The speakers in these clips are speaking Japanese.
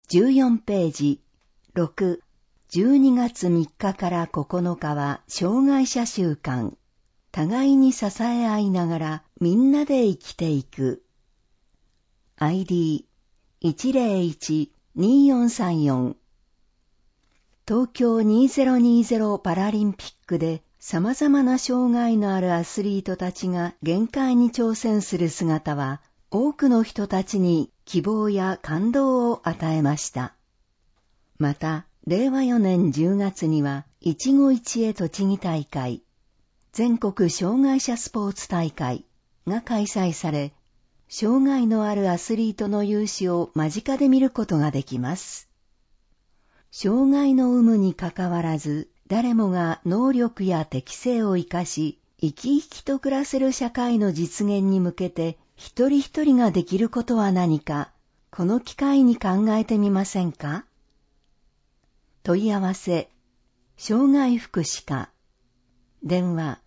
14ページ6、12月3日から9日は障害者週間。互いに支え合いながらみんなで生きていく。ID101-2434 東京2020パラリンピックで様々な障害のあるアスリートたちが限界に挑戦する姿は多くの人たちに希望や感動を与えました。また、令和4年10月には一期一会栃木大会、全国障害者スポーツ大会が開催され、障害のあるアスリートの勇姿を間近で見ることができます。障害の有無にかかわらず、誰もが能力や適性を生かし、生き生きと暮らせる社会の実現に向けて、一人一人ができることは何か、この機会に考えてみませんか？問い合わせ、障害福祉課、電話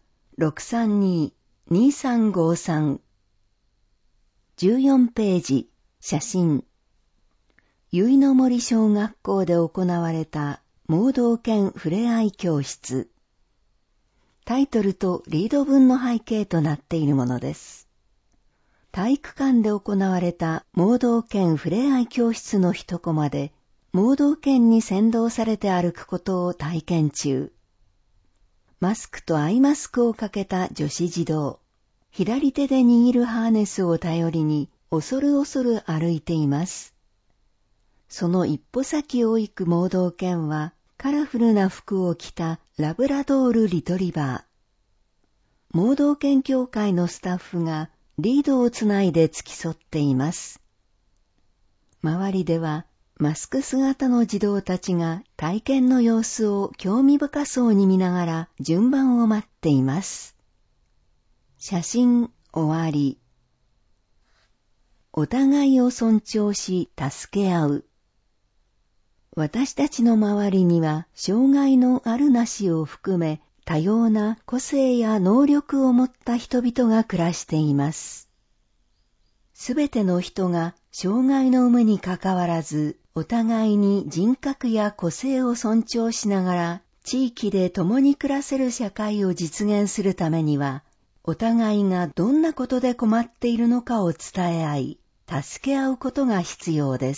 632-2353、14ページ、写真。結の森小学校で行われた盲導犬ふれあい教室。タイトルとリード文の背景となっているものです。体育館で行われた盲導犬ふれあい教室の一コマで、盲導犬に先導されて歩くことを体験中。マスクとアイマスクをかけた女子児童。左手で握るハーネスを頼りに恐る恐る歩いています。その一歩先を行く盲導犬はカラフルな服を着たラブラドールリトリバー。盲導犬協会のスタッフがリードをつないで付き添っています。周りではマスク姿の児童たちが体験の様子を興味深そうに見ながら順番を待っています。写真終わり。お互いを尊重し助け合う。私たちの周りには障害のあるなしを含め多様な個性や能力を持った人々が暮らしています。すべての人が障害の有無にかかわらずお互いに人格や個性を尊重しながら地域で共に暮らせる社会を実現するためにはお互いがどんなことで困っているのかを伝え合い助け合うことが必要です。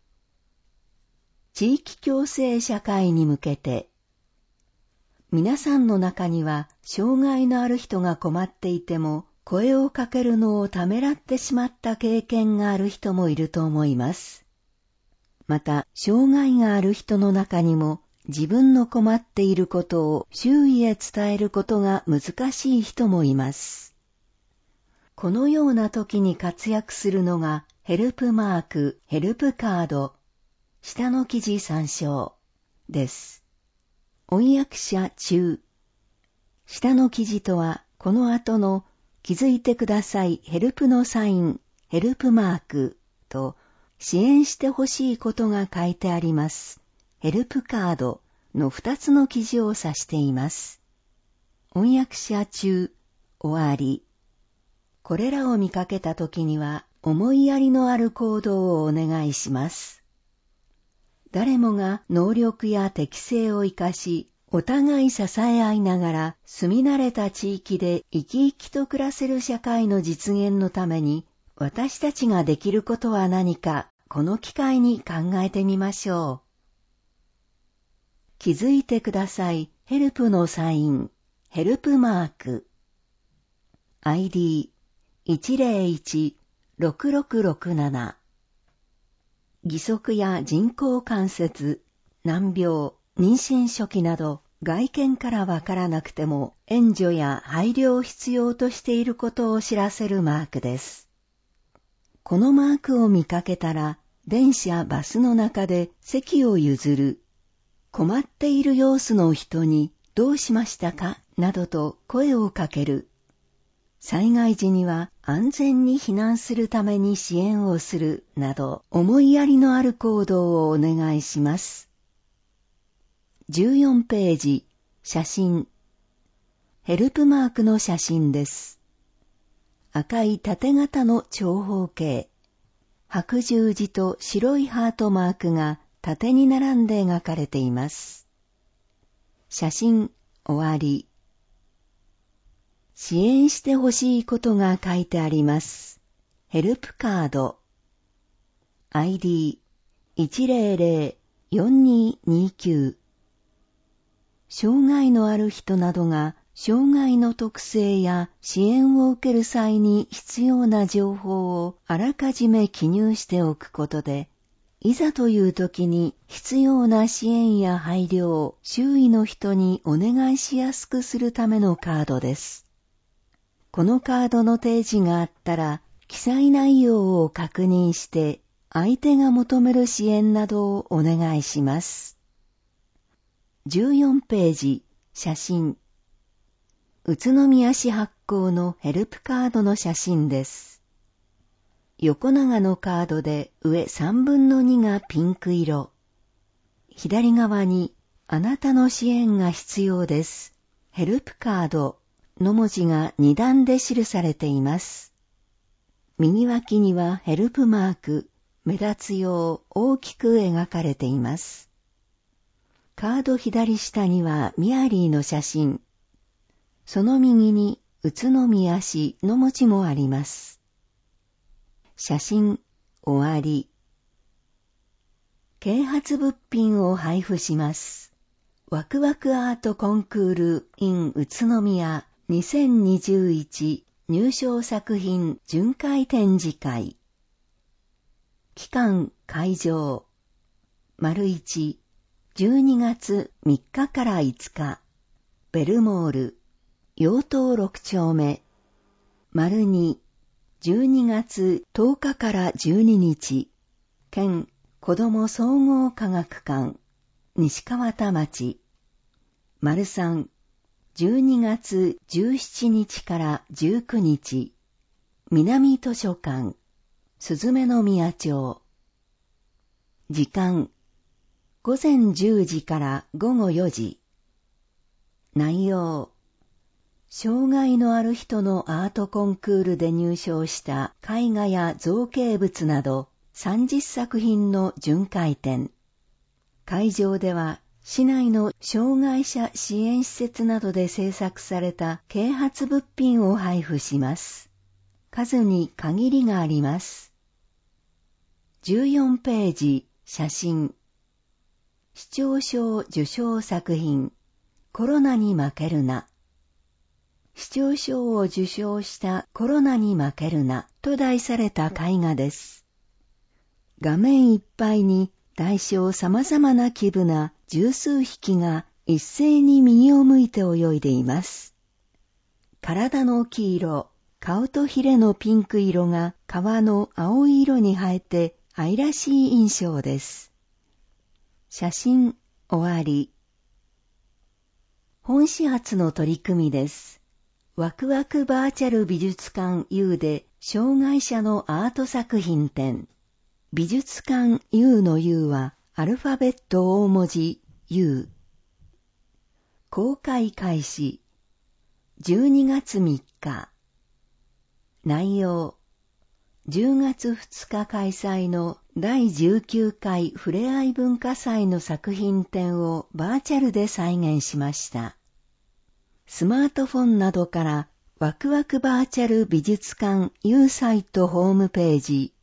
地域共生社会に向けて、皆さんの中には障害のある人が困っていても声をかけるのをためらってしまった経験がある人もいると思います。また、障害がある人の中にも自分の困っていることを周囲へ伝えることが難しい人もいます。このような時に活躍するのがヘルプマーク、ヘルプカード、下の記事参照です。翻訳者中。下の記事とはこの後の気づいてくださいヘルプのサイン、ヘルプマークと支援してほしいことが書いてあります。ヘルプカードの2つの記事を指しています。翻訳者中、終わり。これらを見かけたときには思いやりのある行動をお願いします。誰もが能力や適性を生かし、お互い支え合いながら住み慣れた地域で生き生きと暮らせる社会の実現のために、私たちができることは何か、この機会に考えてみましょう。気づいてください。ヘルプのサイン、ヘルプマーク。ID101-6667。義足や人工関節、難病、妊娠初期など外見からわからなくても援助や配慮を必要としていることを知らせるマークです。このマークを見かけたら電車・バスの中で席を譲る。困っている様子の人にどうしましたかなどと声をかける。災害時には安全に避難するために支援をするなど思いやりのある行動をお願いします。14ページ、写真。ヘルプマークの写真です。赤い縦型の長方形。 白十字と白いハートマークが縦に並んで描かれています。写真終わり。支援してほしいことが書いてあります。ヘルプカード。ID1004229。障害のある人などが障害の特性や支援を受ける際に必要な情報をあらかじめ記入しておくことで、いざという時に必要な支援や配慮を周囲の人にお願いしやすくするためのカードです。このカードの提示があったら、記載内容を確認して、相手が求める支援などをお願いします。14ページ、写真。宇都宮市発行のヘルプカードの写真です。横長のカードで上3分の2がピンク色。左側に、あなたの支援が必要です。ヘルプカードの文字が2段で記されています。右脇にはヘルプマーク、目立つよう大きく描かれています。カード左下にはミアリーの写真。その右に宇都宮市の文字もあります。写真終わり。啓発物品を配布します。ワクワクアートコンクール in 宇都宮2021入賞作品巡回展示会。期間会場。1、12月3日から5日。ベルモール、陽東6丁目。2、12月10日から12日。県子ども総合科学館。西川田町。3、12月17日から19日。南図書館。すずめの宮町。時間。午前10時から午後4時。内容。障害のある人のアートコンクールで入賞した絵画や造形物など30作品の巡回展。会場では市内の障害者支援施設などで制作された啓発物品を配布します。数に限りがあります。14ページ、写真。市長賞受賞作品、コロナに負けるな。市長賞を受賞したコロナに負けるなと題された絵画です。画面いっぱいに大小様々な規模な十数匹が一斉に右を向いて泳いでいます。体の黄色、顔とヒレのピンク色が川の青い色に映えて愛らしい印象です。写真終わり。本市発の取り組みです。ワクワクバーチャル美術館 U で障害者のアート作品展。美術館 U の U はアルファベット大文字 U。公開開始。12月3日。内容。10月2日開催の第19回ふれあい文化祭の作品展をバーチャルで再現しました。スマートフォンなどからワクワクバーチャル美術館 U サイトホームページ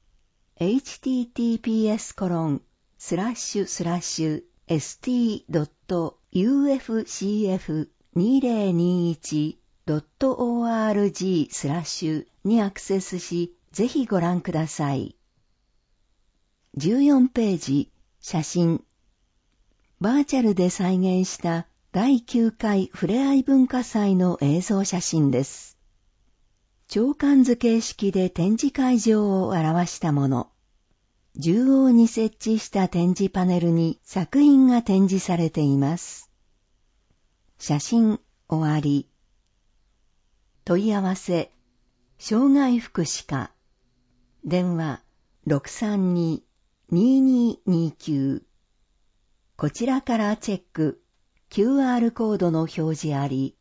https://st.ufcf2021.org/ にアクセスし、ぜひご覧ください。14ページ、写真。バーチャルで再現した第9回ふれあい文化祭の映像写真です。鳥観図形式で展示会場を表したもの。中央に設置した展示パネルに作品が展示されています。写真終わり。問い合わせ。障害福祉課。電話 632-2229。こちらからチェック。QR コードの表示あり。